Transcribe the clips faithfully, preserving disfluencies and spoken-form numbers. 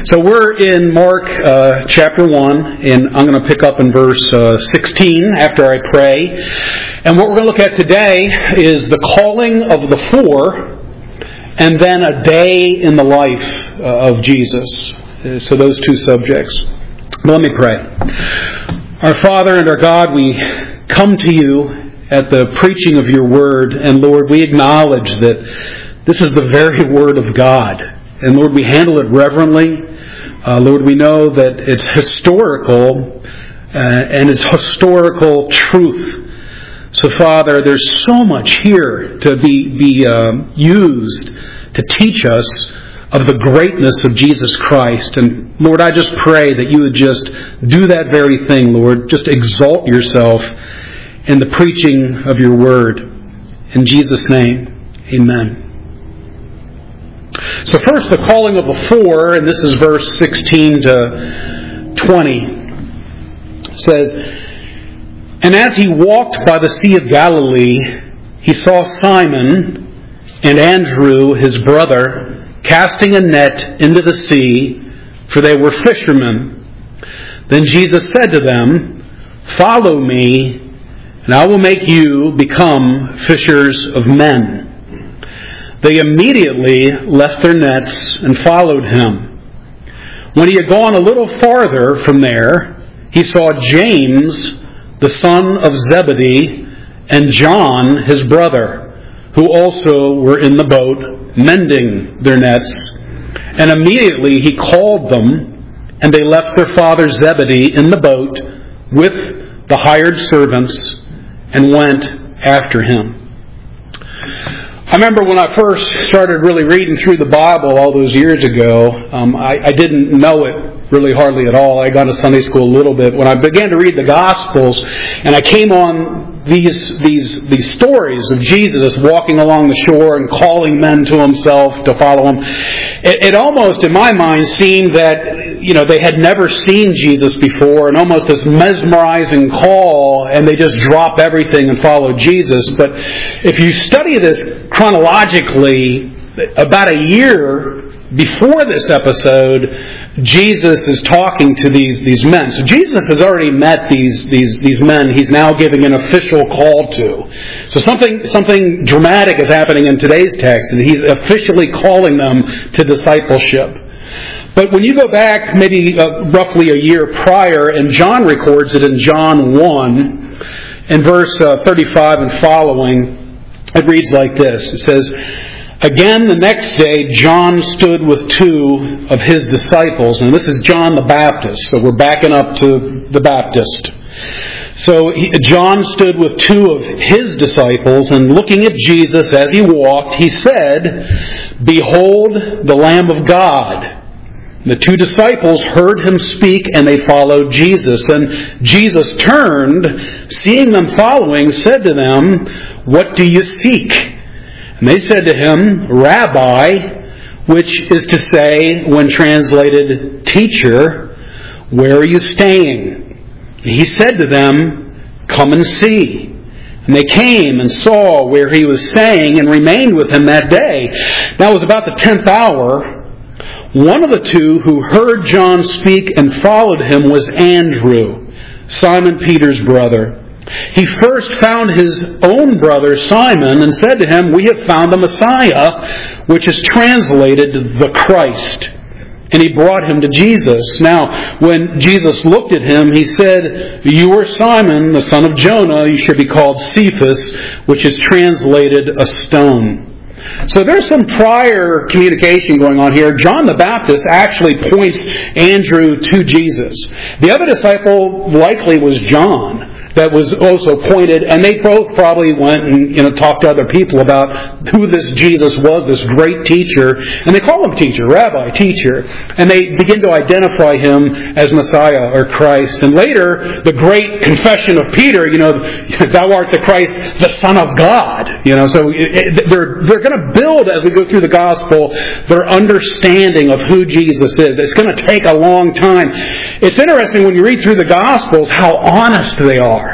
So we're in Mark uh, chapter one, and I'm going to pick up in verse uh, sixteen after I pray. And what we're going to look at today is the calling of the four, and then a day in the life uh, of Jesus. Uh, so those two subjects. Let me pray. Our Father and our God, we come to you at the preaching of your word, and Lord, we acknowledge that this is the very word of God. And Lord, we handle it reverently. Uh, Lord, we know that it's historical uh, and it's historical truth. So Father, there's so much here to be, be uh, used to teach us of the greatness of Jesus Christ. And Lord, I just pray that you would just do that very thing, Lord. Just exalt yourself in the preaching of your word. In Jesus' name, amen. So first, the calling of the four, and this is verse sixteen to twenty. It says, "And as he walked by the Sea of Galilee, he saw Simon and Andrew, his brother, casting a net into the sea, for they were fishermen. Then Jesus said to them, 'Follow me, and I will make you become fishers of men.' They immediately left their nets and followed him. When he had gone a little farther from there, he saw James, the son of Zebedee, and John, his brother, who also were in the boat, mending their nets. And immediately he called them, and they left their father Zebedee in the boat with the hired servants and went after him." I remember when I first started really reading through the Bible all those years ago, um, I, I didn't know it really hardly at all. I got to Sunday school a little bit. When I began to read the Gospels, and I came on these these these stories of Jesus walking along the shore and calling men to himself to follow him, it, it almost, in my mind, seemed that you know they had never seen Jesus before, and almost this mesmerizing call, and they just drop everything and follow Jesus. But if you study this chronologically, about a year before this episode, Jesus is talking to these, these men. So Jesus has already met these, these, these men he's now giving an official call to. So something, something dramatic is happening in today's text, and he's officially calling them to discipleship. But when you go back maybe uh, roughly a year prior, and John records it in John one, in verse uh, thirty-five and following, it reads like this. It says, "Again, the next day, John stood with two of his disciples." And this is John the Baptist, so we're backing up to the Baptist. So he, John stood with two of his disciples, and looking at Jesus as he walked, he said, "Behold, the Lamb of God." The two disciples heard him speak, and they followed Jesus. And Jesus turned, seeing them following, said to them, "What do you seek?" And they said to him, "Rabbi," which is to say, when translated, "Teacher, where are you staying?" And he said to them, "Come and see." And they came and saw where he was staying and remained with him that day. Now it was about the tenth hour. One of the two who heard John speak and followed him was Andrew, Simon Peter's brother. He first found his own brother Simon and said to him, "We have found the Messiah," which is translated the Christ. And he brought him to Jesus. Now, when Jesus looked at him, he said, "You are Simon, the son of Jonah. You should be called Cephas," which is translated a stone. So there's some prior communication going on here. John the Baptist actually points Andrew to Jesus. The other disciple likely was John, that was also pointed, and they both probably went and you know talked to other people about who this Jesus was, this great teacher, and they call him teacher, rabbi, teacher, and they begin to identify him as Messiah or Christ. And later, the great confession of Peter, you know, "Thou art the Christ, the Son of God." You know, so it, they're they're going to build as we go through the gospel their understanding of who Jesus is. It's going to take a long time. It's interesting when you read through the Gospels how honest they are.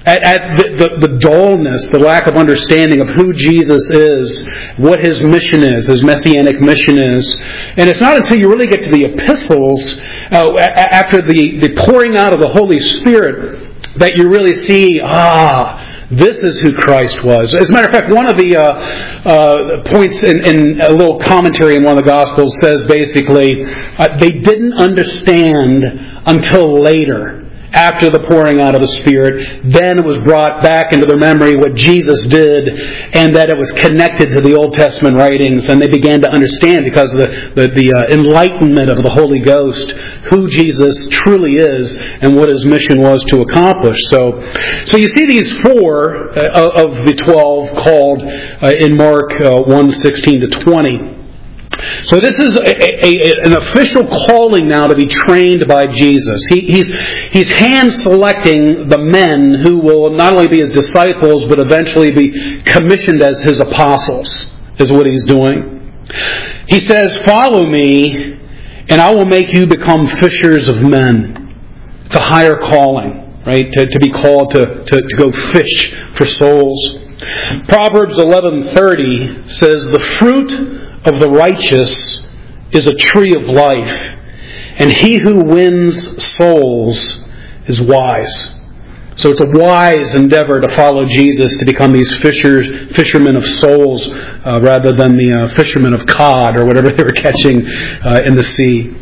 At, at the, the, the dullness, the lack of understanding of who Jesus is, what His mission is, His messianic mission is. And it's not until you really get to the epistles, uh, after the, the pouring out of the Holy Spirit, that you really see, ah, this is who Christ was. As a matter of fact, one of the uh, uh, points in, in a little commentary in one of the Gospels says basically, uh, they didn't understand until later, after the pouring out of the Spirit. Then it was brought back into their memory what Jesus did, and that it was connected to the Old Testament writings, and they began to understand, because of the, the, the uh, enlightenment of the Holy Ghost, who Jesus truly is and what His mission was to accomplish. So, so you see these four uh, of the twelve called uh, in Mark uh, one sixteen to twenty. So this is a, a, an official calling now to be trained by Jesus. He, he's, he's hand-selecting the men who will not only be His disciples, but eventually be commissioned as His apostles, is what He's doing. He says, "Follow me, and I will make you become fishers of men." It's a higher calling, right? To, to be called to, to, to go fish for souls. Proverbs eleven thirty says, "The fruit of the righteous is a tree of life, and he who wins souls is wise." So it's a wise endeavor to follow Jesus, to become these fishers, fishermen of souls, uh, rather than the uh, fishermen of cod or whatever they were catching uh, in the sea.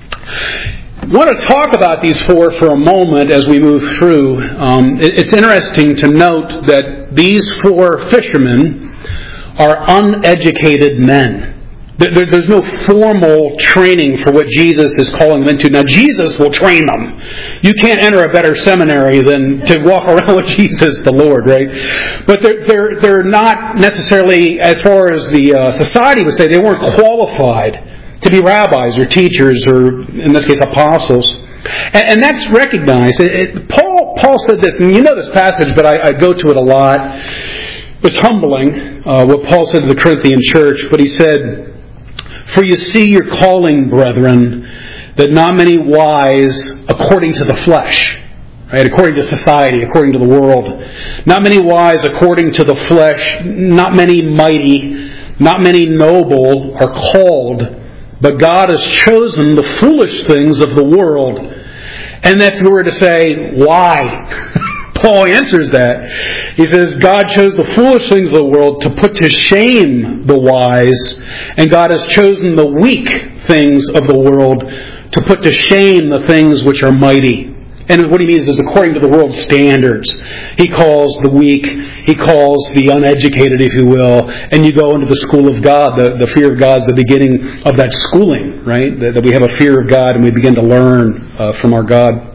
I want to talk about these four for a moment as we move through. Um, it, it's interesting to note that these four fishermen are uneducated men. There's no formal training for what Jesus is calling them into. Now, Jesus will train them. You can't enter a better seminary than to walk around with Jesus, the Lord, right? But they're, they're, they're not necessarily, as far as the uh, society would say, they weren't qualified to be rabbis or teachers or, in this case, apostles. And, and that's recognized. It, it, Paul, Paul said this, and you know this passage, but I, I go to it a lot. It's humbling, uh, what Paul said to the Corinthian church, but he said, "For you see your calling, brethren, that not many wise according to the flesh," right? According to society, according to the world. "Not many wise according to the flesh, not many mighty, not many noble are called, but God has chosen the foolish things of the world." And if you were to say, why? Paul answers that. He says, God chose the foolish things of the world to put to shame the wise, and God has chosen the weak things of the world to put to shame the things which are mighty. And what he means is according to the world's standards. He calls the weak, he calls the uneducated, if you will, and you go into the school of God. The, the fear of God is the beginning of that schooling, right? That, that we have a fear of God and we begin to learn uh, from our God.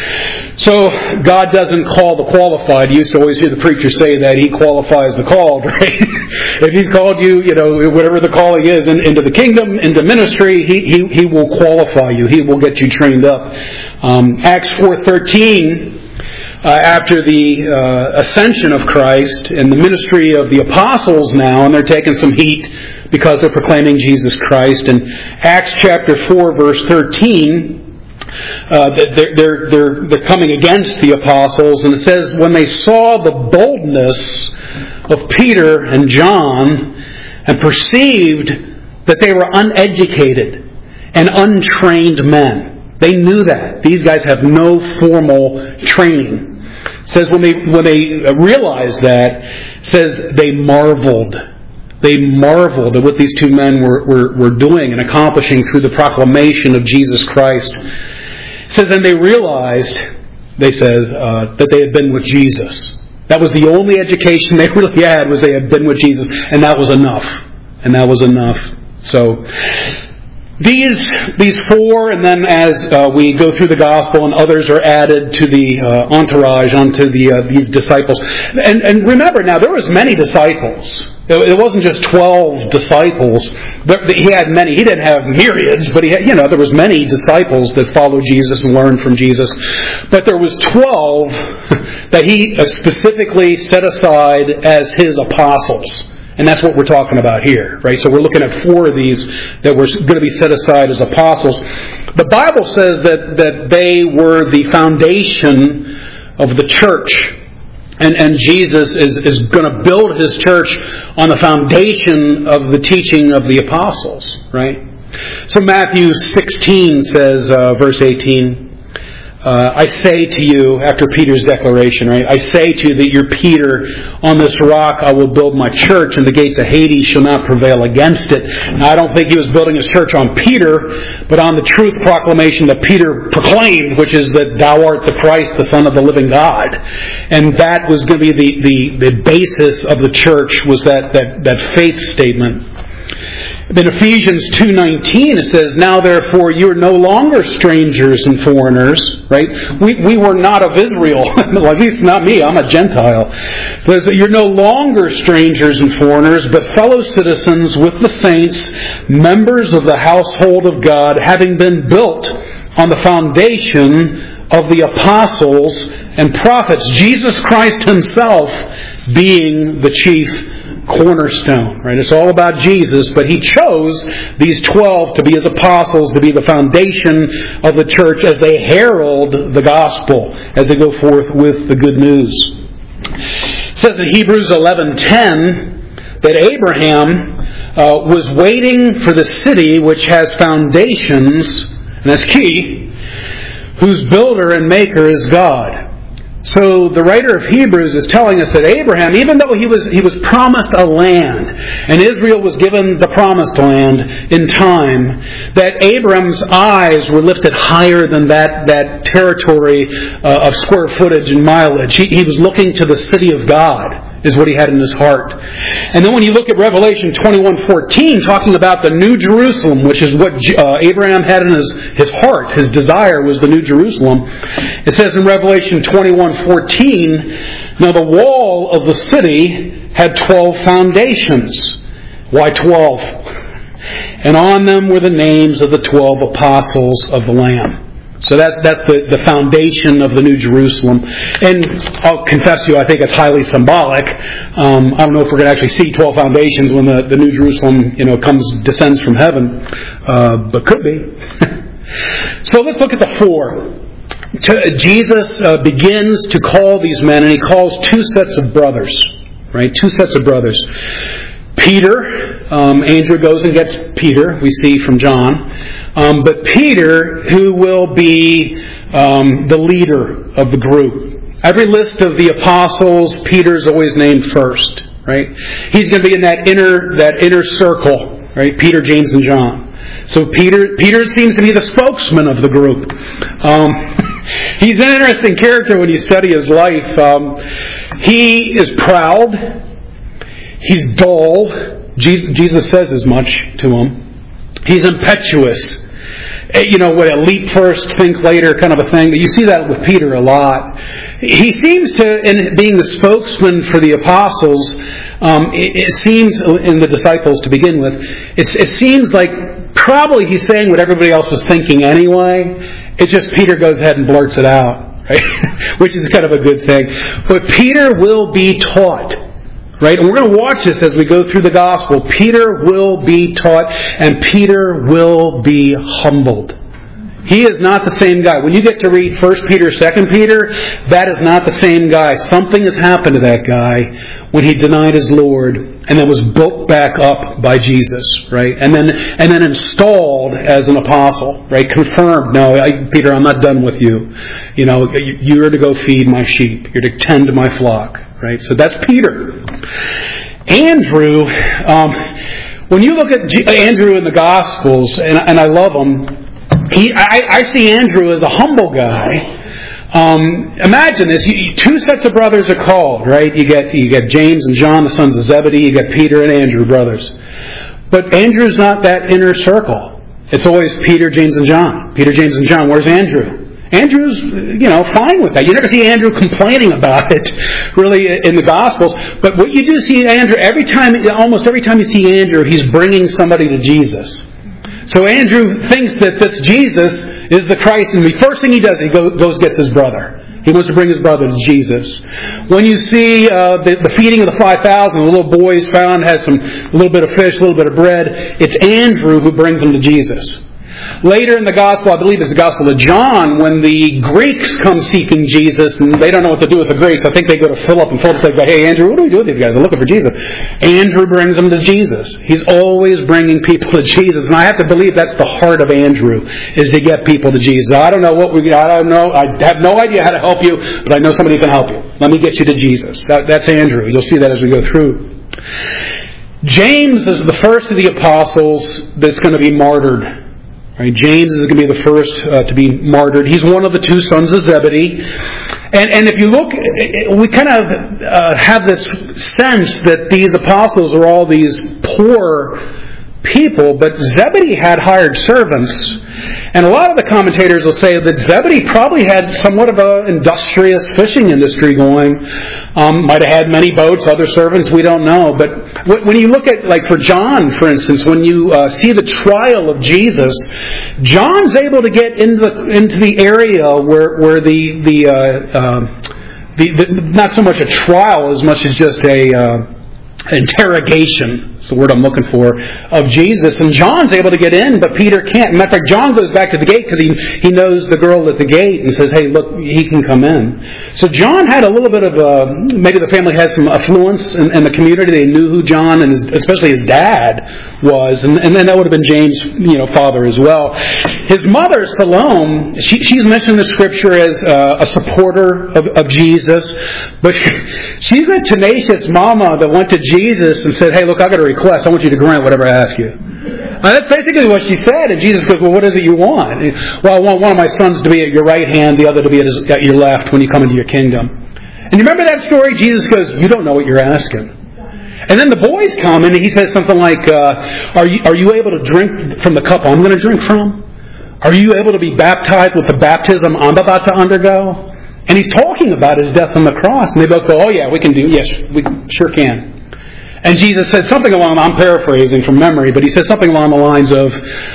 So, God doesn't call the qualified. You used to always hear the preacher say that He qualifies the called, right? If He's called you, you know, whatever the calling is, in, into the kingdom, into ministry, He He He will qualify you. He will get you trained up. Um, Acts four thirteen, uh, after the uh, ascension of Christ and the ministry of the apostles now, and they're taking some heat because they're proclaiming Jesus Christ. And Acts chapter four, verse thirteen, Uh, they're, they're, they're, they're coming against the apostles, and it says, "When they saw the boldness of Peter and John and perceived that they were uneducated and untrained men." They knew that. These guys have no formal training. It says when they, when they realized that, it says they marveled. They marveled at what these two men were, were, were doing and accomplishing through the proclamation of Jesus Christ. It says, and they realized, they says, uh, that they had been with Jesus. That was the only education they really had, was they had been with Jesus. And that was enough. And that was enough. So, these these four, and then as uh, we go through the gospel, and others are added to the uh, entourage, onto the uh, these disciples. And, and remember now, there was many disciples. It wasn't just twelve disciples. He had many. He didn't have myriads, but he had, you know, there was many disciples that followed Jesus and learned from Jesus. But there was twelve that He specifically set aside as His apostles. And that's what we're talking about here, right? So we're looking at four of these that were going to be set aside as apostles. The Bible says that, that they were the foundation of the church. And, and Jesus is, is going to build His church on the foundation of the teaching of the apostles, right? So Matthew sixteen says, uh, verse eighteen, uh, I say to you, after Peter's declaration, right? I say to you that you're Peter, on this rock I will build my church, and the gates of Hades shall not prevail against it. Now, I don't think He was building His church on Peter, but on the truth proclamation that Peter proclaimed, which is that thou art the Christ, the Son of the living God. And that was going to be the, the, the basis of the church, was that, that, that faith statement. In Ephesians two nineteen it says, now therefore you are no longer strangers and foreigners, right? We we were not of Israel, at least not me, I'm a Gentile. It says, you're no longer strangers and foreigners, but fellow citizens with the saints, members of the household of God, having been built on the foundation of the apostles and prophets, Jesus Christ Himself being the chief cornerstone, right? It's all about Jesus, but He chose these twelve to be His apostles, to be the foundation of the church as they herald the gospel, as they go forth with the good news. It says in Hebrews eleven ten that Abraham uh, was waiting for the city which has foundations, and that's key, whose builder and maker is God. So the writer of Hebrews is telling us that Abraham, even though he was he was promised a land, and Israel was given the promised land in time, that Abraham's eyes were lifted higher than that, that territory uh, of square footage and mileage. He, he was looking to the city of God, is what he had in his heart. And then when you look at Revelation twenty-one fourteen, talking about the New Jerusalem, which is what uh, Abraham had in his, his heart, his desire was the New Jerusalem. It says in Revelation twenty-one fourteen, now the wall of the city had twelve foundations. Why twelve? And on them were the names of the twelve apostles of the Lamb. So that's that's the, the foundation of the New Jerusalem. And I'll confess to you, I think it's highly symbolic. Um, I don't know if we're going to actually see twelve foundations when the, the New Jerusalem, you know, comes descends from heaven, uh, but could be. So let's look at the four. Jesus uh, begins to call these men, and He calls two sets of brothers, right? Two sets of brothers. Peter, um, Andrew goes and gets Peter, we see from John. Um, but Peter, who will be um, the leader of the group. Every list of the apostles, Peter's always named first, right? He's going to be in that inner that inner circle, right? Peter, James, and John. So Peter, Peter seems to be the spokesman of the group. Um, he's an interesting character when you study his life. Um, he is proud. He's dull. Jesus says as much to him. He's impetuous. You know, what a leap first, think later kind of a thing. You see that with Peter a lot. He seems to, in being the spokesman for the apostles, um, it, it seems, in the disciples to begin with, it, it seems like probably he's saying what everybody else was thinking anyway. It's just Peter goes ahead and blurts it out, right? Which is kind of a good thing. But Peter will be taught. Right? And we're going to watch this as we go through the gospel. Peter will be taught, and Peter will be humbled. He is not the same guy. When you get to read First Peter, Second Peter, that is not the same guy. Something has happened to that guy when he denied his Lord and then was built back up by Jesus, right? And then and then installed as an apostle, right? Confirmed. No, I, Peter, I'm not done with you. You know, you're to go feed my sheep. You're to tend to my flock. Right? So that's Peter. Andrew, um, when you look at G- Andrew in the Gospels, and, and I love him, he, I, I see Andrew as a humble guy. Um, imagine this: you, two sets of brothers are called, right? You get you get James and John, the sons of Zebedee. You get Peter and Andrew, brothers. But Andrew's not that inner circle. It's always Peter, James, and John. Peter, James, and John. Where's Andrew? Andrew's, you know, fine with that. You never see Andrew complaining about it, really, in the Gospels. But what you do see Andrew, every time, almost every time you see Andrew, he's bringing somebody to Jesus. So Andrew thinks that this Jesus is the Christ, and the first thing he does, he goes gets his brother. He wants to bring his brother to Jesus. When you see uh, the, the feeding of the five thousand, the little boy's found, has some a little bit of fish, a little bit of bread, it's Andrew who brings them to Jesus. Later in the Gospel, I believe it's the Gospel of John, when the Greeks come seeking Jesus and they don't know what to do with the Greeks, I think they go to Philip and Philip's like, hey, Andrew, what do we do with these guys? They're looking for Jesus. Andrew brings them to Jesus. He's always bringing people to Jesus. And I have to believe that's the heart of Andrew, is to get people to Jesus. I don't know what we, I don't know, I have no idea how to help you, but I know somebody can help you. Let me get you to Jesus. That, that's Andrew. You'll see that as we go through. James is the first of the apostles that's going to be martyred. Right? James is going to be the first uh, to be martyred. He's one of the two sons of Zebedee. And, and if you look, we kind of uh, have this sense that these apostles are all these poor people, but Zebedee had hired servants. And a lot of the commentators will say that Zebedee probably had somewhat of an industrious fishing industry going. Um, might have had many boats, other servants, we don't know. But when you look at, like for John, for instance, when you uh, see the trial of Jesus, John's able to get into the, into the area where, where the, the, uh, uh, the, the, not so much a trial as much as just a, uh, interrogation, that's the word I'm looking for, of Jesus. And John's able to get in, but Peter can't. Matter of fact, John goes back to the gate because he, he knows the girl at the gate and says, hey, look, he can come in. So John had a little bit of a, maybe the family had some affluence in, in the community. They knew who John, and his, especially his dad, was. And, and then that would have been James' you know, father as well. His mother, Salome, she, she's mentioned in the Scripture as uh, a supporter of, of Jesus. But she's a tenacious mama that went to Jesus and said, hey, look, I've got a request. I want you to grant whatever I ask you. Now, that's basically what she said. And Jesus goes, well, what is it you want? Well, I want one of my sons to be at your right hand, the other to be at, his, at your left when you come into your kingdom. And you remember that story? Jesus goes, you don't know what you're asking. And then the boys come and he says something like, uh, are you, are you able to drink from the cup I'm going to drink from? Are you able to be baptized with the baptism I'm about to undergo? And he's talking about his death on the cross. And they both go, oh yeah, we can do, yes, we sure can. And Jesus said something along, I'm paraphrasing from memory, but he said something along the lines of,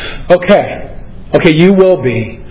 okay, okay, you will be,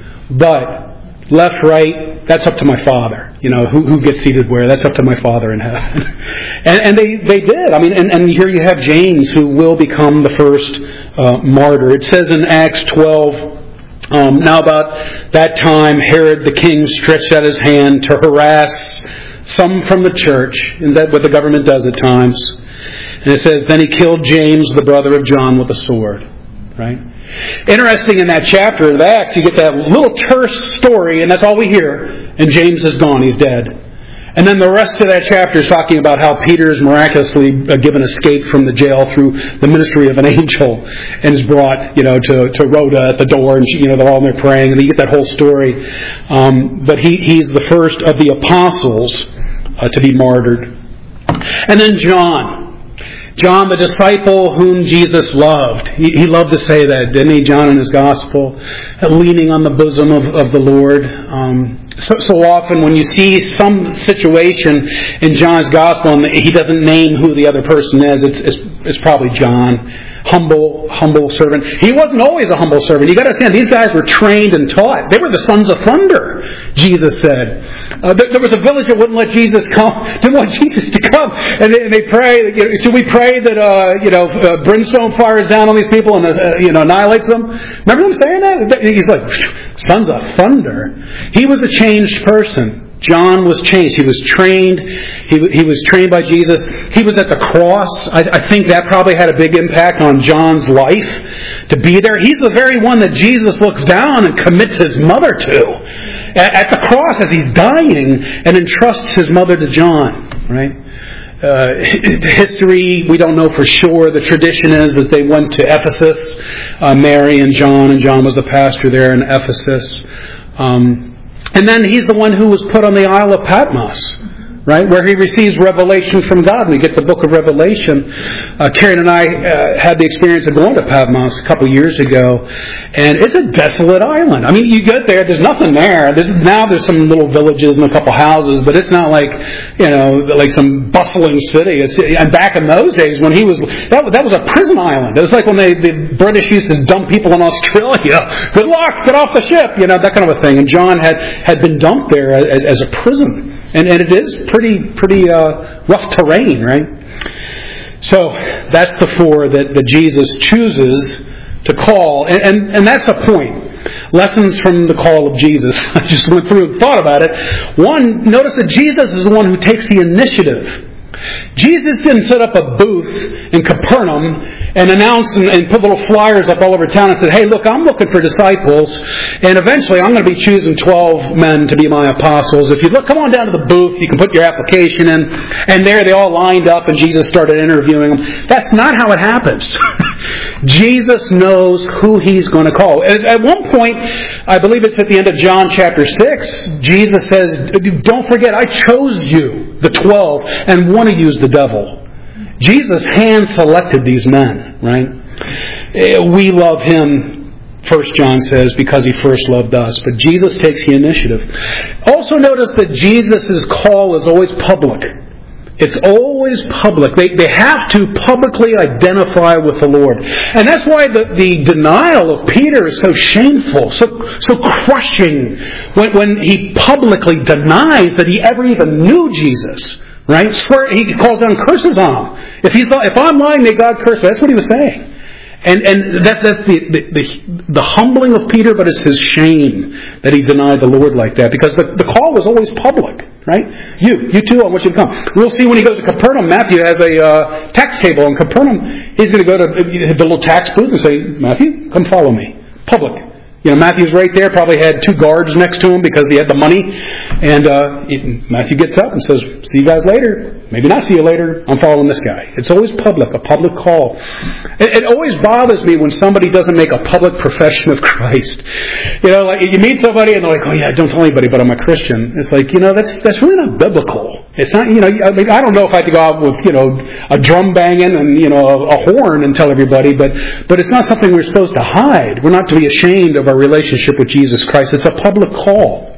but left, right, that's up to my Father. You know, who, who gets seated where, that's up to my Father in heaven. and, and they, they did. I mean, and, and here you have James, who will become the first uh, martyr. It says in Acts twelve, Um, now about that time, Herod the king stretched out his hand to harass some from the church, and that's what the government does at times. And it says, then he killed James, the brother of John, with a sword. Right? Interesting in that chapter of Acts, you get that little terse story, and that's all we hear. And James is gone; he's dead. And then the rest of that chapter is talking about how Peter is miraculously given escape from the jail through the ministry of an angel and is brought, you know, to, to Rhoda at the door, and she, you know, they're all there praying, and you get that whole story. Um, but he, he's the first of the apostles uh, to be martyred. And then John. John, the disciple whom Jesus loved. He, he loved to say that, didn't he, John, in his gospel? Leaning on the bosom of, of the Lord. Um, so, so often when you see some situation in John's gospel and he doesn't name who the other person is, it's, it's, it's probably John. Humble, humble servant. He wasn't always a humble servant. You got to understand, these guys were trained and taught. They were the sons of thunder, Jesus said. Uh, there, there was a village that wouldn't let Jesus come, didn't want Jesus to come, and they, and they pray. You know, should we pray that uh, you know uh, brimstone fires down on these people and uh, you know annihilates them? Remember them saying that? He's like, sons of thunder. He was a changed person. John was changed. He was trained. He, he was trained by Jesus. He was at the cross. I, I think that probably had a big impact on John's life to be there. He's the very one that Jesus looks down and commits his mother to at, at the cross as he's dying, and entrusts his mother to John. Right? Uh, history, we don't know for sure. The tradition is that they went to Ephesus, uh, Mary and John, and John was the pastor there in Ephesus. Um, And then he's the one who was put on the Isle of Patmos, right, where he receives revelation from God. We get the book of Revelation. Uh, Karen and I uh, had the experience of going to Patmos a couple years ago, and it's a desolate island. I mean, you get there, there's nothing there. There's, now there's some little villages and a couple houses, but it's not like, you know, like some bustling city. It's, and back in those days when he was, that, that was a prison island. It was like when they, the British used to dump people in Australia. Good luck, get off the ship, you know, that kind of a thing. And John had, had been dumped there as, as a prison. And, and it is pretty pretty uh, rough terrain, right? So that's the four that, that Jesus chooses to call. And, and, and that's the point. Lessons from the call of Jesus. I just went through and thought about it. One, notice that Jesus is the one who takes the initiative. Jesus didn't set up a booth in Capernaum and announce and, and put little flyers up all over town and said, hey, look, I'm looking for disciples, and eventually I'm going to be choosing twelve men to be my apostles. If you look, come on down to the booth, you can put your application in, and there they all lined up and Jesus started interviewing them. That's not how it happens. Jesus knows who He's going to call. At one point, I believe it's at the end of John chapter six, Jesus says, don't forget, I chose you, the twelve, and one of you is the devil. Jesus hand-selected these men, right? We love Him, First John says, because He first loved us. But Jesus takes the initiative. Also notice that Jesus' call is always public. It's always public. They, they have to publicly identify with the Lord. And that's why the, the denial of Peter is so shameful, so, so crushing, when, when he publicly denies that he ever even knew Jesus. Right? Swear, he calls down curses on him. If he's if I'm lying, may God curse me. That's what he was saying. And and that's that's the, the the the humbling of Peter, but it's his shame that he denied the Lord like that, because the, the call was always public. Right? You, you too, I want you to come. We'll see when he goes to Capernaum. Matthew has a uh, tax table in Capernaum. He's going to go to the little tax booth and say, Matthew, come follow me. Public. You know, Matthew's right there, probably had two guards next to him because he had the money. And uh, Matthew gets up and says, see you guys later. Maybe not see you later. I'm following this guy. It's always public, a public call. It, it always bothers me when somebody doesn't make a public profession of Christ. You know, like you meet somebody and they're like, oh yeah, don't tell anybody, but I'm a Christian. It's like, you know, that's that's really not biblical. It's not, you know, I mean, I don't know if I have to go out with, you know, a drum banging and, you know, a, a horn and tell everybody, but but it's not something we're supposed to hide. We're not to be ashamed of our relationship with Jesus Christ. It's a public call.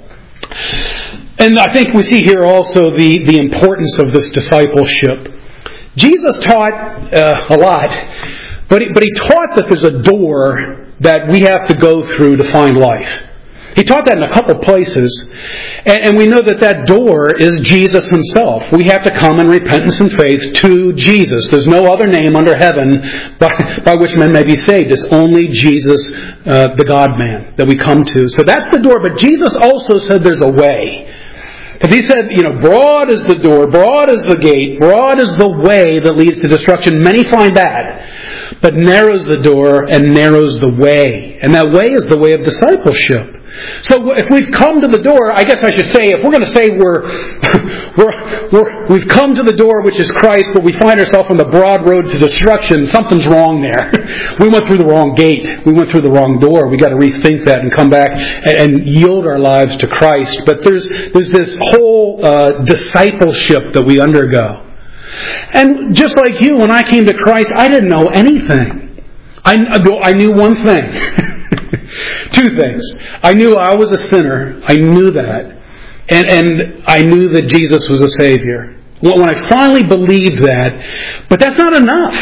And I think we see here also the, the importance of this discipleship. Jesus taught uh, a lot, but he, but he taught that there's a door that we have to go through to find life. He taught that in a couple places, and, and we know that that door is Jesus Himself. We have to come in repentance and faith to Jesus. There's no other name under heaven by, by which men may be saved. It's only Jesus, uh, the God-man, that we come to. So that's the door, but Jesus also said there's a way. Because He said, you know, broad is the door, broad is the gate, broad is the way that leads to destruction. Many find that. But narrow's the door and narrow's the way. And that way is the way of discipleship. So if we've come to the door, I guess I should say, if we're going to say we're, we're, we're, we've come to the door, which is Christ, but we find ourselves on the broad road to destruction, something's wrong there. We went through the wrong gate. We went through the wrong door. We've got to rethink that and come back and, and yield our lives to Christ. But there's, there's this whole uh, discipleship that we undergo. And just like you, when I came to Christ, I didn't know anything. I, I knew one thing. Two things. I knew I was a sinner. I knew that. And, and I knew that Jesus was a Savior. Well, when I finally believed that, but that's not enough.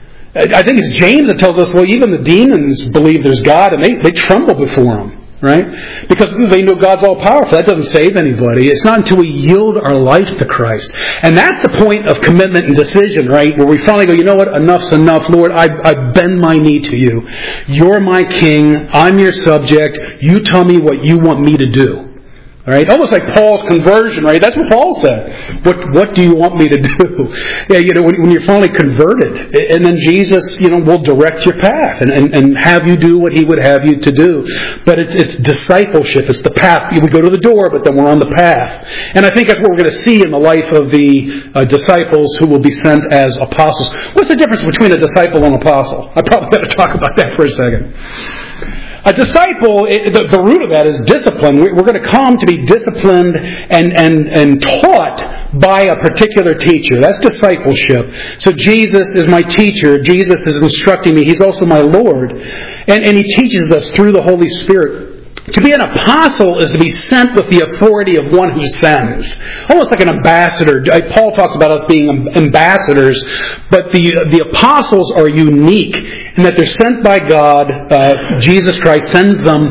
I think it's James that tells us, well, even the demons believe there's God and they, they tremble before Him. Right? Because they know God's all powerful. That doesn't save anybody. It's not until we yield our life to Christ. And that's the point of commitment and decision, right? Where we finally go, you know what? Enough's enough. Lord, I, I bend my knee to you. You're my king. I'm your subject. You tell me what you want me to do. All right, almost like Paul's conversion, right? That's what Paul said. What What do you want me to do? Yeah, you know, when, when you're finally converted, and then Jesus, you know, will direct your path and, and, and have you do what He would have you to do. But it's it's discipleship. It's the path. We go to the door, but then we're on the path. And I think that's what we're going to see in the life of the uh, disciples who will be sent as apostles. What's the difference between a disciple and an apostle? I probably better talk about that for a second. A disciple, it, the, the root of that is discipline. We're going to come to be disciplined and, and, and taught by a particular teacher. That's discipleship. So Jesus is my teacher. Jesus is instructing me. He's also my Lord. And, and He teaches us through the Holy Spirit. To be an apostle is to be sent with the authority of one who sends. Almost like an ambassador. Paul talks about us being ambassadors, but the the apostles are unique and that they're sent by God. Uh, Jesus Christ sends them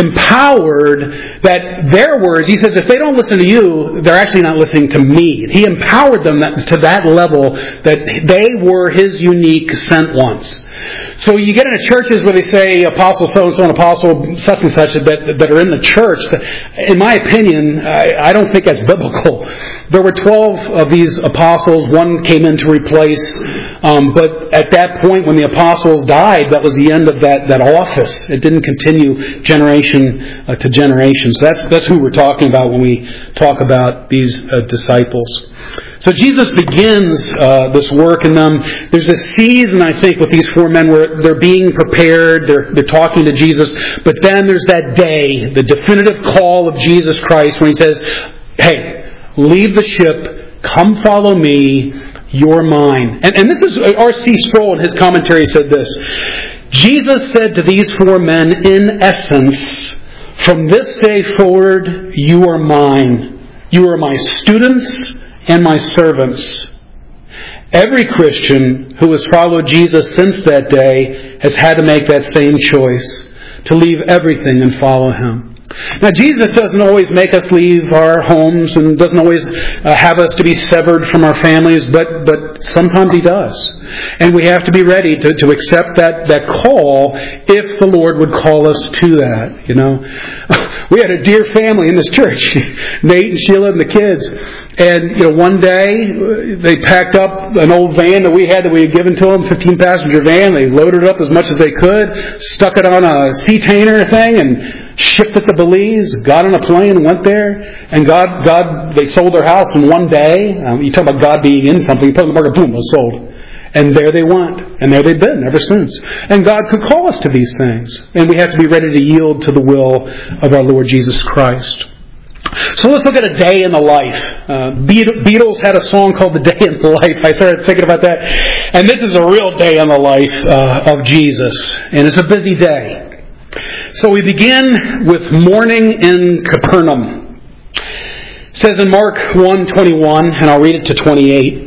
empowered, that their words, he says, if they don't listen to you, they're actually not listening to me. He empowered them that, to that level that they were his unique sent ones. So you get into churches where they say apostle so-and-so and apostle such and such that, that are in the church. In my opinion, I, I don't think that's biblical. There were twelve of these apostles. One came in to replace. Um, but at that point, when the apostles died, that was the end of that, that office. It didn't continue generation uh, to generation. So that's, that's who we're talking about when we talk about these uh, disciples. So Jesus begins uh, this work in them. There's a season, I think, with these four men where they're being prepared, they're, they're talking to Jesus, but then there's that day, the definitive call of Jesus Christ when he says, hey, leave the ship, come follow me, you're mine. And, and this is, R C Sproul in his commentary said this, Jesus said to these four men, in essence, from this day forward, you are mine. You are my students and my servants. Every Christian who has followed Jesus since that day has had to make that same choice, to leave everything and follow him. Now, Jesus doesn't always make us leave our homes and doesn't always uh, have us to be severed from our families, but, but sometimes he does. And we have to be ready to, to accept that, that call if the Lord would call us to that, you know. We had a dear family in this church, Nate and Sheila and the kids. And, you know, one day they packed up an old van that we had that we had given to them, fifteen passenger van. They loaded it up as much as they could, stuck it on a sea-tainer thing and shipped it to Belize, got on a plane and went there. And God, God, they sold their house in one day. Um, you talk about God being in something, you put it in the market, boom, it was sold. And there they went. And there they've been ever since. And God could call us to these things. And we have to be ready to yield to the will of our Lord Jesus Christ. So let's look at a day in the life. Uh, Beatles had a song called The Day in the Life. I started thinking about that. And this is a real day in the life uh, of Jesus. And it's a busy day. So we begin with morning in Capernaum. It says in Mark one twenty-one, and I'll read it to twenty-eight.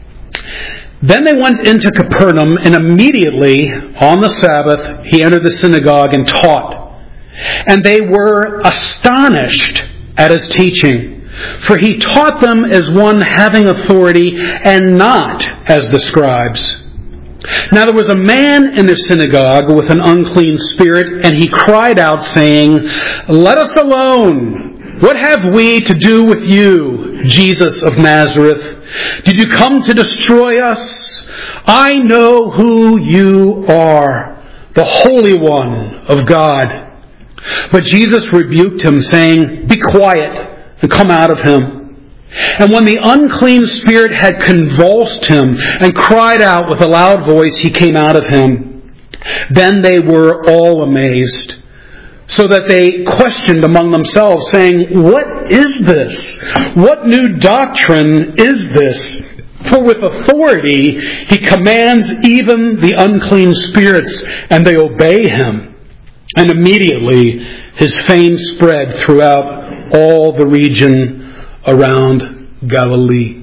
Then they went into Capernaum, and immediately on the Sabbath he entered the synagogue and taught. And they were astonished at his teaching, for he taught them as one having authority and not as the scribes. Now there was a man in the synagogue with an unclean spirit, and he cried out, saying, "Let us alone! What have we to do with you, Jesus of Nazareth? Did you come to destroy us? I know who you are, the Holy One of God." But Jesus rebuked him, saying, "Be quiet and come out of him." And when the unclean spirit had convulsed him and cried out with a loud voice, he came out of him. Then they were all amazed, so that they questioned among themselves, saying, "What is this? What new doctrine is this? For with authority he commands even the unclean spirits, and they obey him." And immediately his fame spread throughout all the region around Galilee.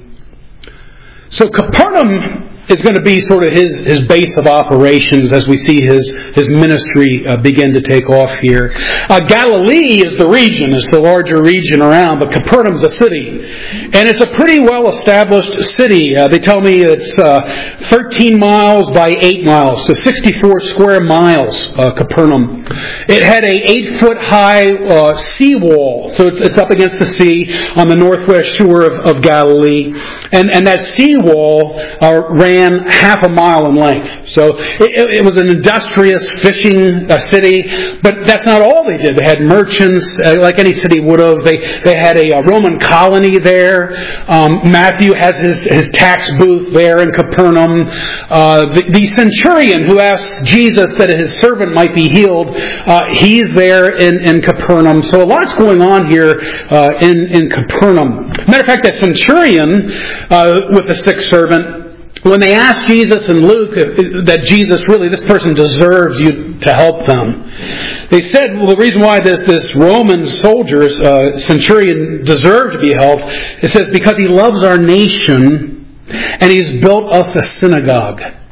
So Capernaum is going to be sort of his, his base of operations as we see his, his ministry uh, begin to take off here. Uh, Galilee is the region, is the larger region around, but Capernaum is a city. And it's a pretty well-established city. Uh, they tell me it's uh, thirteen miles by eight miles, so sixty-four square miles, uh, Capernaum. It had a eight-foot high uh, seawall, so it's, it's up against the sea on the northwest shore of, of Galilee. And, and that seawall uh, ran half a mile in length. So it, it was an industrious fishing uh, city, but that's not all they did. They had merchants, uh, like any city would have. They they had a, a Roman colony there. Um, Matthew has his, his tax booth there in Capernaum. Uh, the, the centurion who asked Jesus that his servant might be healed, uh, he's there in, in Capernaum. So a lot's going on here uh, in, in Capernaum. Matter of fact, that centurion uh, with the sick servant, when they asked Jesus and Luke that Jesus really, this person deserves you to help them, they said, well, the reason why this, this Roman soldier, uh, centurion, deserved to be helped, it says, because he loves our nation and he's built us a synagogue.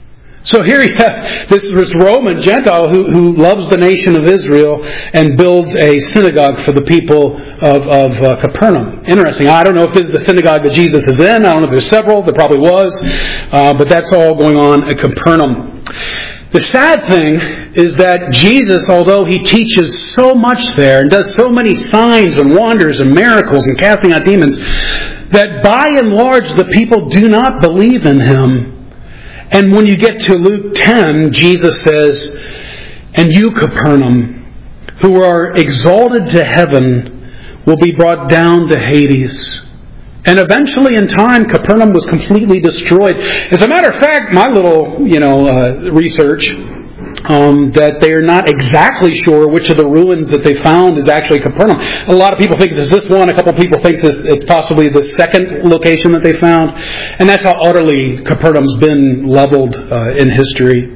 So here you have this, this Roman Gentile who, who loves the nation of Israel and builds a synagogue for the people of, of uh, Capernaum. Interesting. I don't know if this is the synagogue that Jesus is in. I don't know if there's several. There probably was. Uh, but that's all going on at Capernaum. The sad thing is that Jesus, although He teaches so much there and does so many signs and wonders and miracles and casting out demons, that by and large the people do not believe in Him. And when you get to Luke ten, Jesus says, "And you, Capernaum, who are exalted to heaven, will be brought down to Hades." And eventually in time, Capernaum was completely destroyed. As a matter of fact, my little, you know, uh, research, um, that they are not exactly sure which of the ruins that they found is actually Capernaum. A lot of people think it's this one. A couple of people think this it's possibly the second location that they found. And that's how utterly Capernaum's been leveled uh, in history.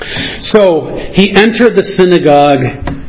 So he entered the synagogue.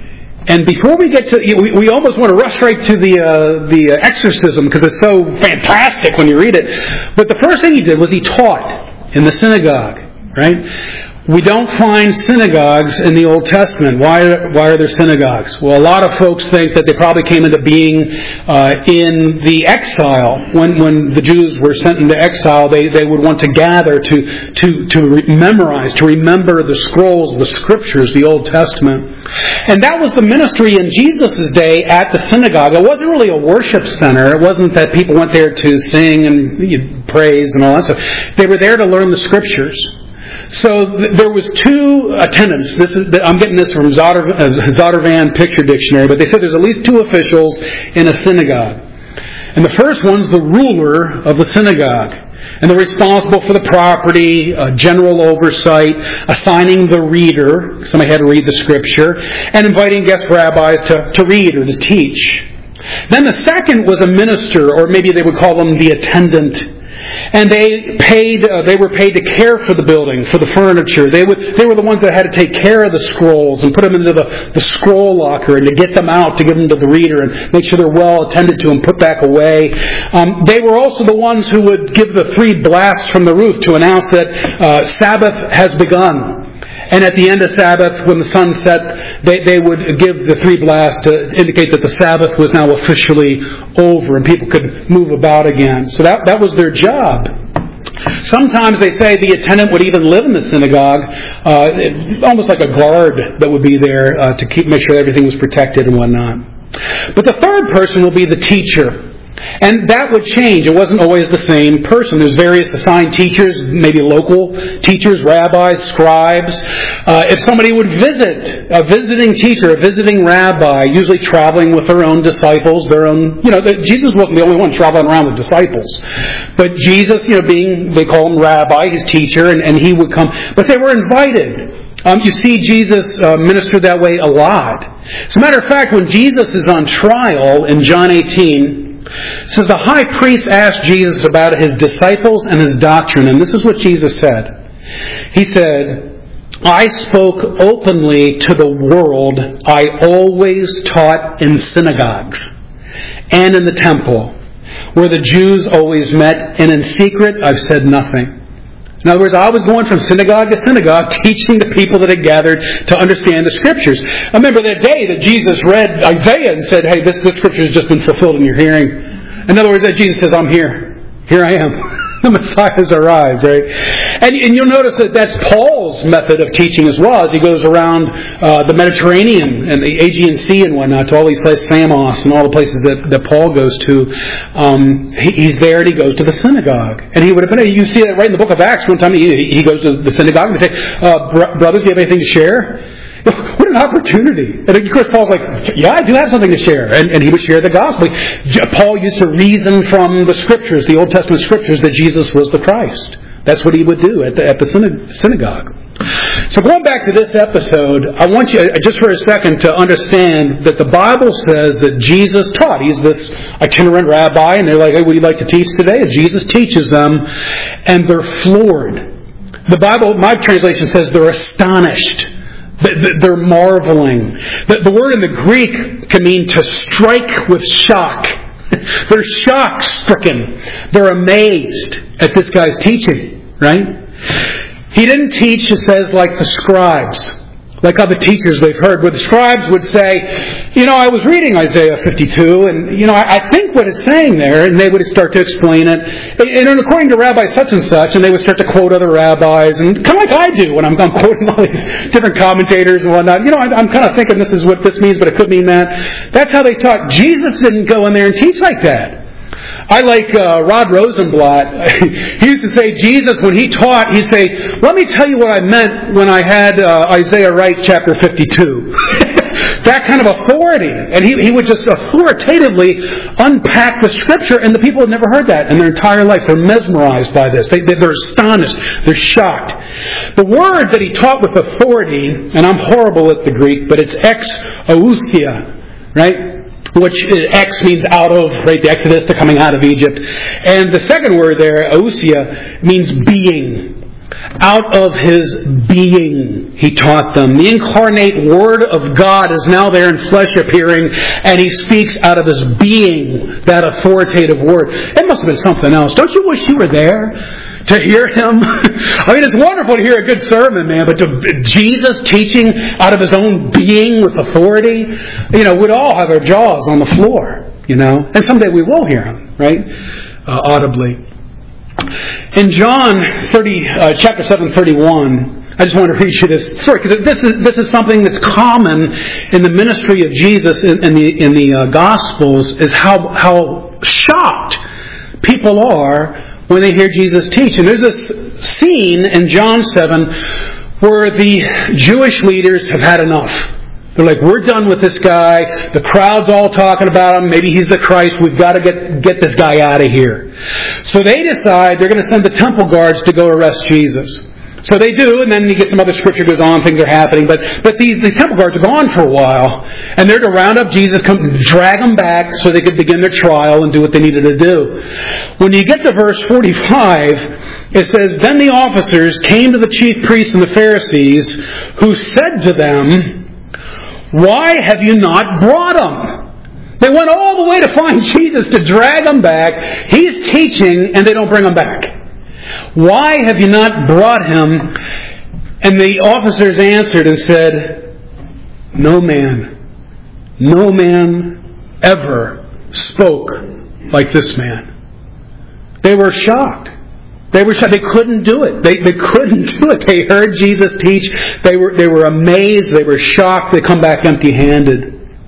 And before we get to, we, we almost want to rush right to the uh, the exorcism because it's so fantastic when you read it. But the first thing he did was he taught in the synagogue, right? We don't find synagogues in the Old Testament. Why, why are there synagogues? Well, a lot of folks think that they probably came into being uh, in the exile. When when the Jews were sent into exile, they, they would want to gather to to to re- memorize, to remember the scrolls, the scriptures, the Old Testament. And that was the ministry in Jesus' day at the synagogue. It wasn't really a worship center. It wasn't that people went there to sing and you know, praise and all that stuff. They were there to learn the scriptures. So th- there was two attendants. This is, I'm getting this from Zotter, uh, Zottervan Picture Dictionary, but they said there's at least two officials in a synagogue. And the first one's the ruler of the synagogue. And they're responsible for the property, uh, general oversight, assigning the reader, somebody had to read the scripture, and inviting guest rabbis to, to read or to teach. Then the second was a minister, or maybe they would call them the attendant. And they paid. Uh, they were paid to care for the building, for the furniture. They would. They were the ones that had to take care of the scrolls and put them into the, the scroll locker and to get them out, to give them to the reader and make sure they're well attended to and put back away. Um, they were also the ones who would give the three blasts from the roof to announce that uh, Sabbath has begun. And at the end of Sabbath, when the sun set, they, they would give the three blasts to indicate that the Sabbath was now officially over and people could move about again. So that, that was their job. Sometimes they say the attendant would even live in the synagogue, uh, almost like a guard that would be there uh, to keep make sure everything was protected and whatnot. But the third person will be the teacher. And that would change. It wasn't always the same person. There's various assigned teachers, maybe local teachers, rabbis, scribes. Uh, if somebody would visit, a visiting teacher, a visiting rabbi, usually traveling with their own disciples, their own, you know, Jesus wasn't the only one traveling around with disciples. But Jesus, you know, being, they call him rabbi, his teacher, and, and he would come. But they were invited. Um, you see Jesus uh, minister that way a lot. As a matter of fact, when Jesus is on trial in John eighteen, it says the high priest asked Jesus about his disciples and his doctrine, and this is what Jesus said. He said, "I spoke openly to the world. I always taught in synagogues and in the temple, where the Jews always met, and in secret I've said nothing." In other words, I was going from synagogue to synagogue teaching the people that had gathered to understand the Scriptures. I remember that day that Jesus read Isaiah and said, "Hey, this, this Scripture has just been fulfilled in your hearing." In other words, that Jesus says, "I'm here. Here I am." The Messiah has arrived, right? And, and you'll notice that that's Paul's method of teaching as well, as he goes around uh, the Mediterranean and the Aegean Sea and whatnot, to all these places, Samos and all the places that, that Paul goes to. Um, he, he's there and he goes to the synagogue. And he would have been, you see that right in the book of Acts. One time he, he goes to the synagogue and they say, uh, brothers, do you have anything to share? What an opportunity. And of course Paul's like, yeah, I do have something to share. And, and he would share the gospel. Paul used to reason from the Scriptures, the Old Testament Scriptures, that Jesus was the Christ. That's what he would do at the, at the synagogue. So going back to this episode, I want you, just for a second, to understand that the Bible says that Jesus taught. He's this itinerant rabbi, and they're like, "Hey, what would you like to teach today?" And Jesus teaches them, and they're floored. The Bible, my translation says they're astonished. They're marveling. The word in the Greek can mean to strike with shock. They're shock-stricken. They're amazed at this guy's teaching, right? He didn't teach, it says, like the scribes, like other teachers they've heard, where the scribes would say, you know, I was reading Isaiah fifty-two, and, you know, I, I think what it's saying there, and they would start to explain it, and, and according to Rabbi such and such, and they would start to quote other rabbis, and kind of like I do when I'm, I'm quoting all these different commentators and whatnot. You know, I, I'm kind of thinking this is what this means, but it could mean that. That's how they taught. Jesus didn't go in there and teach like that. I like uh, Rod Rosenblatt. He used to say Jesus, when he taught, he'd say, let me tell you what I meant when I had uh, Isaiah write chapter fifty-two. That kind of authority. And he, he would just authoritatively unpack the Scripture, and the people had never heard that in their entire life. They're mesmerized by this. They, they're astonished. They're shocked. The word that he taught with authority, and I'm horrible at the Greek, but it's ex ousia, right? Which X means out of, right? The Exodus, the coming out of Egypt. And the second word there, ousia, means being. Out of his being, he taught them. The incarnate Word of God is now there in flesh appearing, and he speaks out of his being, that authoritative word. It must have been something else. Don't you wish you were there to hear him? I mean, it's wonderful to hear a good sermon, man, but to Jesus teaching out of his own being with authority, you know, we'd all have our jaws on the floor, you know, and someday we will hear him, right? Uh, audibly. In John thirty, uh, chapter seven, thirty-one, I just want to read you this story because this is this is something that's common in the ministry of Jesus in, in the in the uh, Gospels, is how how shocked people are when they hear Jesus teach. And there's this scene in John seven where the Jewish leaders have had enough. They're like, we're done with this guy. The crowd's all talking about him. Maybe he's the Christ. We've got to get get this guy out of here. So they decide they're going to send the temple guards to go arrest Jesus. So they do, and then you get some other scripture goes on, things are happening. But but the, the temple guards are gone for a while. And they're to round up Jesus, come drag him back so they could begin their trial and do what they needed to do. When you get to verse forty-five, it says, then the officers came to the chief priests and the Pharisees, who said to them, why have you not brought him? They went all the way to find Jesus to drag him back. He's teaching and they don't bring him back. Why have you not brought him? And the officers answered and said, no man, no man ever spoke like this man. They were shocked. They were shocked. They couldn't do it. They they couldn't do it. They heard Jesus teach. They were they were amazed. They were shocked. They come back empty-handed.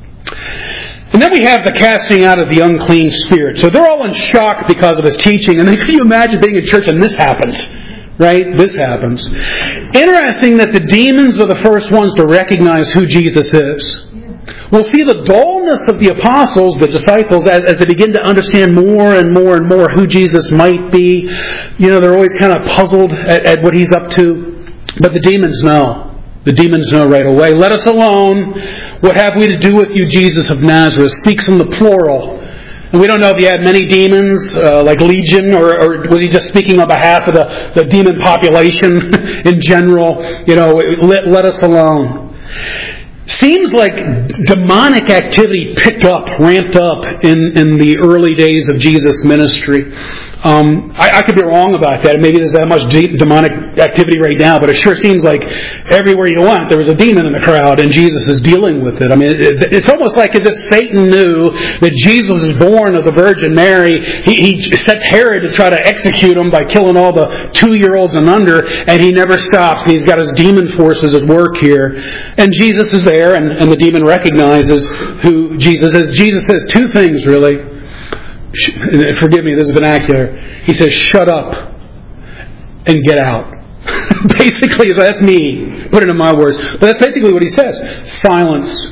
And then we have the casting out of the unclean spirit. So they're all in shock because of his teaching. And then can you imagine being in church and this happens? Right? This happens. Interesting that the demons are the first ones to recognize who Jesus is. We'll see the dullness of the apostles, the disciples, as, as they begin to understand more and more and more who Jesus might be. You know, they're always kind of puzzled at, at what he's up to. But the demons know. The demons know right away. Let us alone. What have we to do with you, Jesus of Nazareth? Speaks in the plural. And we don't know if he had many demons, uh, like legion, or, or was he just speaking on behalf of the, the demon population in general? You know, let, let us alone. Seems like demonic activity picked up, ramped up in, in the early days of Jesus' ministry. Um, I, I could be wrong about that. Maybe there's that much deep demonic activity right now, but it sure seems like everywhere you went, there was a demon in the crowd, and Jesus is dealing with it. I mean, it, it's almost like as if Satan knew that Jesus is born of the Virgin Mary. He, he set Herod to try to execute him by killing all the two-year-olds and under, and he never stops. And he's got his demon forces at work here. And Jesus is there, and, and the demon recognizes who Jesus is. Jesus says two things, really. Forgive me, this is vernacular. He says, shut up and get out. Basically, that's me. Put it in my words. But that's basically what he says. Silence.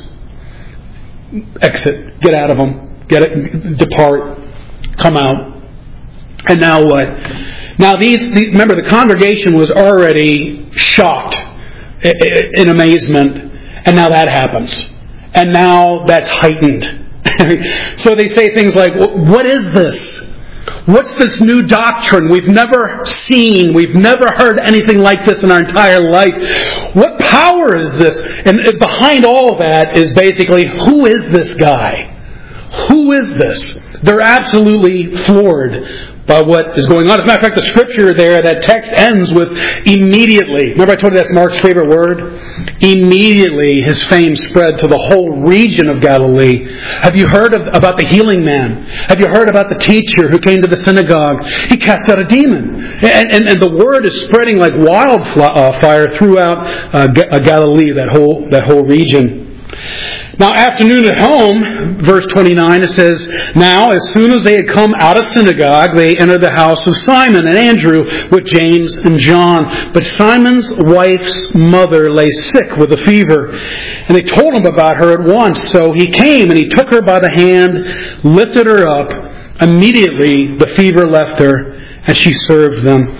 Exit. Get out of them. Get it. Depart. Come out. And now what? Now these, these remember, the congregation was already shocked in amazement. And now that happens. And now that's heightened. So they say things like, what is this? What's this new doctrine we've never seen? We've never heard anything like this in our entire life. What power is this? And behind all of that is basically, who is this guy? Who is this? They're absolutely floored by what is going on. As a matter of fact, the scripture there, that text ends with immediately. Remember I told you that's Mark's favorite word? Immediately his fame spread to the whole region of Galilee. Have you heard of, about the healing man? Have you heard about the teacher who came to the synagogue? He cast out a demon. And, and, and the word is spreading like wildfire throughout uh, Galilee, that whole, that whole region. Now, afternoon at home, verse twenty-nine, it says, Now, as soon as they had come out of synagogue, they entered the house of Simon and Andrew with James and John. But Simon's wife's mother lay sick with a fever, and they told him about her at once. So he came and he took her by the hand, lifted her up. Immediately the fever left her, and she served them.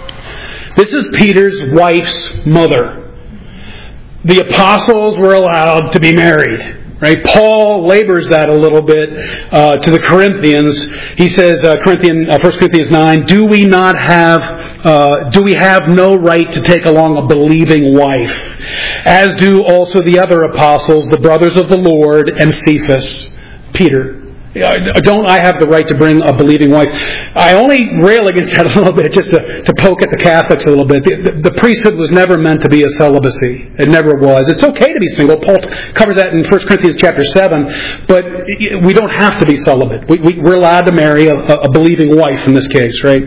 This is Peter's wife's mother. The apostles were allowed to be married. Right? Paul labors that a little bit uh, to the Corinthians. He says, uh, Corinthian, uh, First Corinthians nine, Do we not have, uh, do we have no right to take along a believing wife? As do also the other apostles, the brothers of the Lord, and Cephas, Peter. Don't I have the right to bring a believing wife? I only rail against that a little bit just to, to poke at the Catholics a little bit. The, the, the priesthood was never meant to be a celibacy. It never was. It's okay to be single. Paul covers that in First Corinthians chapter seven. But we don't have to be celibate. We, we, we're allowed to marry a, a believing wife in this case, right?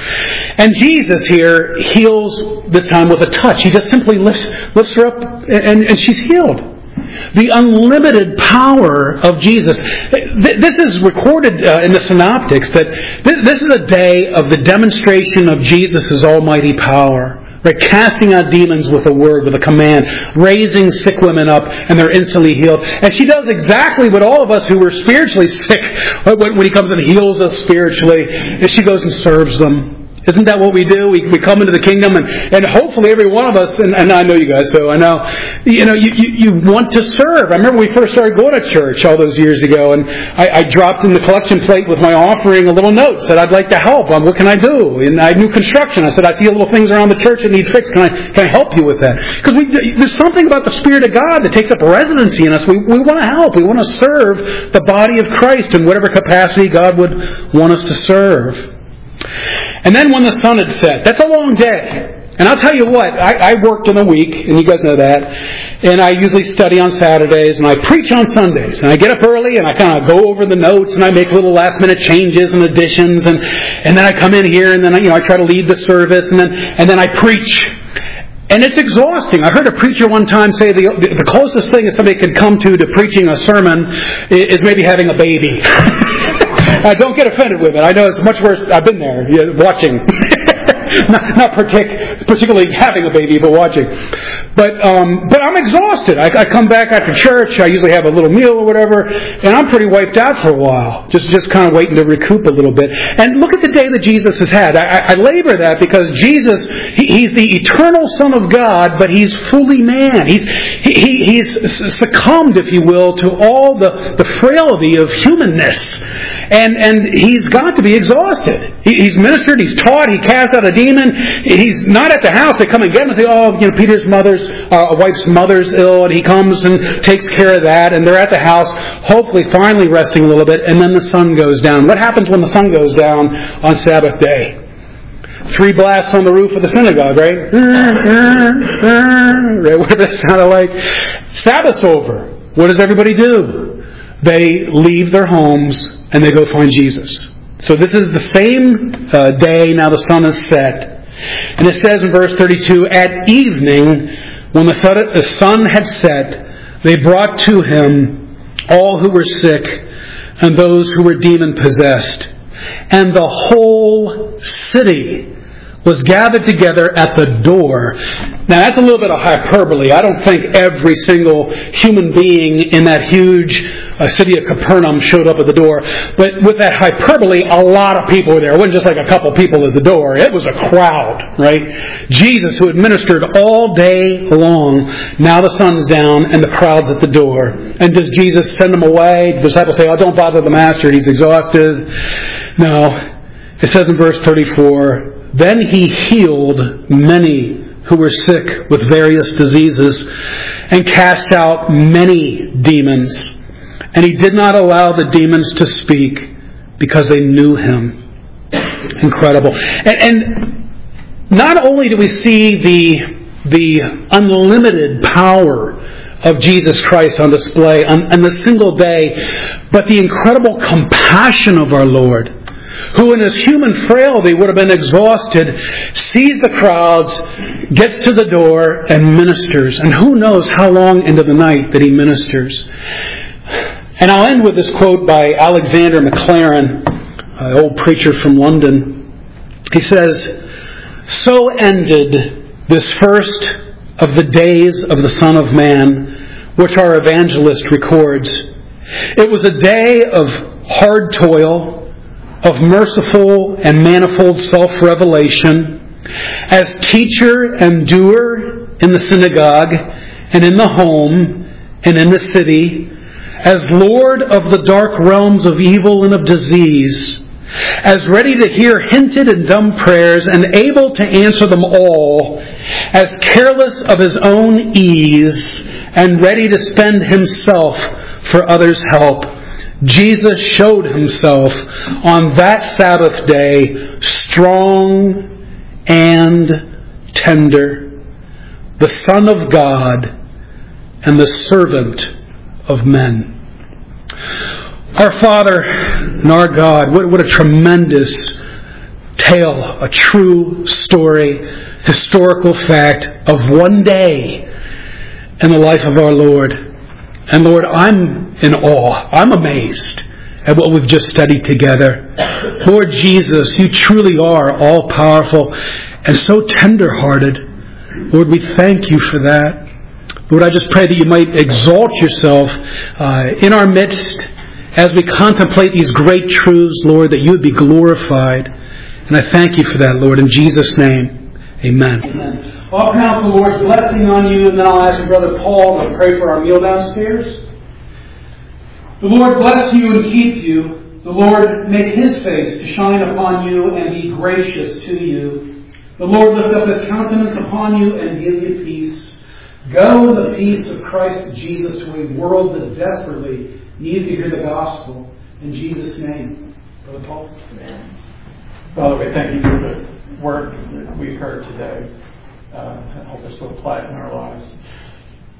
And Jesus here heals this time with a touch. He just simply lifts, lifts her up and, and she's healed. The unlimited power of Jesus. This is recorded uh, in the Synoptics that this is a day of the demonstration of Jesus' almighty power. Right? Casting out demons with a word, with a command. Raising sick women up and they're instantly healed. And she does exactly what all of us who were spiritually sick, when He comes and heals us spiritually, is she goes and serves them. Isn't that what we do? We, we come into the kingdom, and, and hopefully every one of us, and, and I know you guys, so I know, you know, you, you, you want to serve. I remember we first started going to church all those years ago, and I, I dropped in the collection plate with my offering a little note, said I'd like to help. Um, what can I do? And I knew construction. I said, I see little things around the church that need fixed. Can I, can I help you with that? Because there's something about the Spirit of God that takes up residency in us. We, we want to help. We want to serve the body of Christ in whatever capacity God would want us to serve. And then when the sun had set, that's a long day. And I'll tell you what, I, I worked in a week, and you guys know that, and I usually study on Saturdays, and I preach on Sundays. And I get up early, and I kind of go over the notes, and I make little last-minute changes and additions, and, and then I come in here, and then I, you know, I try to lead the service, and then and then I preach. And it's exhausting. I heard a preacher one time say the, the closest thing that somebody could come to to preaching a sermon is maybe having a baby. Uh, don't get offended with it. I know it's much worse. I've been there, yeah, watching. not not partic- particularly having a baby, but watching. But um, but I'm exhausted. I, I come back after church. I usually have a little meal or whatever, and I'm pretty wiped out for a while. Just just kind of waiting to recoup a little bit. And look at the day that Jesus has had. I, I labor that because Jesus, he, He's the eternal Son of God, but He's fully man. He's he, he, He's succumbed, if you will, to all the, the frailty of humanness. And and He's got to be exhausted. He, he's ministered, He's taught, He cast out a demon. He's not at the house. They come and get Him and say, oh, you know, Peter's mother's, uh, a wife's mother's ill, and He comes and takes care of that, and they're at the house, hopefully finally resting a little bit, and then the sun goes down. What happens when the sun goes down on Sabbath day? Three blasts on the roof of the synagogue, right? Right, whatever that sounded like. Sabbath's over. What does everybody do? They leave their homes and they go find Jesus. So this is the same uh, day, now the sun is set. And it says in verse thirty-two, at evening, when the sun, the sun had set, they brought to Him all who were sick and those who were demon-possessed. And the whole city was gathered together at the door. Now that's a little bit of hyperbole. I don't think every single human being in that huge uh, city of Capernaum showed up at the door. But with that hyperbole, a lot of people were there. It wasn't just like a couple people at the door. It was a crowd, right? Jesus, who had ministered all day long, now the sun's down and the crowd's at the door. And does Jesus send them away? The disciples say, oh, don't bother the Master. He's exhausted. No. It says in verse thirty-four, then He healed many who were sick with various diseases and cast out many demons. And He did not allow the demons to speak because they knew Him. incredible. And, and not only do we see the, the unlimited power of Jesus Christ on display on, on the single day, but the incredible compassion of our Lord, who in his human frailty would have been exhausted, sees the crowds, gets to the door, and ministers. And who knows how long into the night that he ministers. And I'll end with this quote by Alexander Maclaren, an old preacher from London. He says, "So ended this first of the days of the Son of Man, which our evangelist records. It was a day of hard toil, of merciful and manifold self-revelation, as teacher and doer in the synagogue and in the home and in the city, as Lord of the dark realms of evil and of disease, as ready to hear hinted and dumb prayers and able to answer them all, as careless of his own ease and ready to spend himself for others' help. Jesus showed himself on that Sabbath day strong and tender, the Son of God and the servant of men." Our Father and our God, what, what a tremendous tale, a true story, historical fact of one day in the life of our Lord. And Lord, I'm in awe. I'm amazed at what we've just studied together. Lord Jesus, you truly are all-powerful and so tender-hearted. Lord, we thank you for that. Lord, I just pray that you might exalt yourself uh, in our midst as we contemplate these great truths, Lord, that you would be glorified. And I thank you for that, Lord. In Jesus' name, amen. Amen. Well, I'll pronounce the Lord's blessing on you, and then I'll ask Brother Paul to pray for our meal downstairs. The Lord bless you and keep you. The Lord make his face to shine upon you and be gracious to you. The Lord lift up his countenance upon you and give you peace. Go in the peace of Christ Jesus to a world that desperately needs to hear the gospel. In Jesus' name. Brother Paul. Amen. Father, we thank you for the word that we've heard today. Uh, help us to apply it in our lives.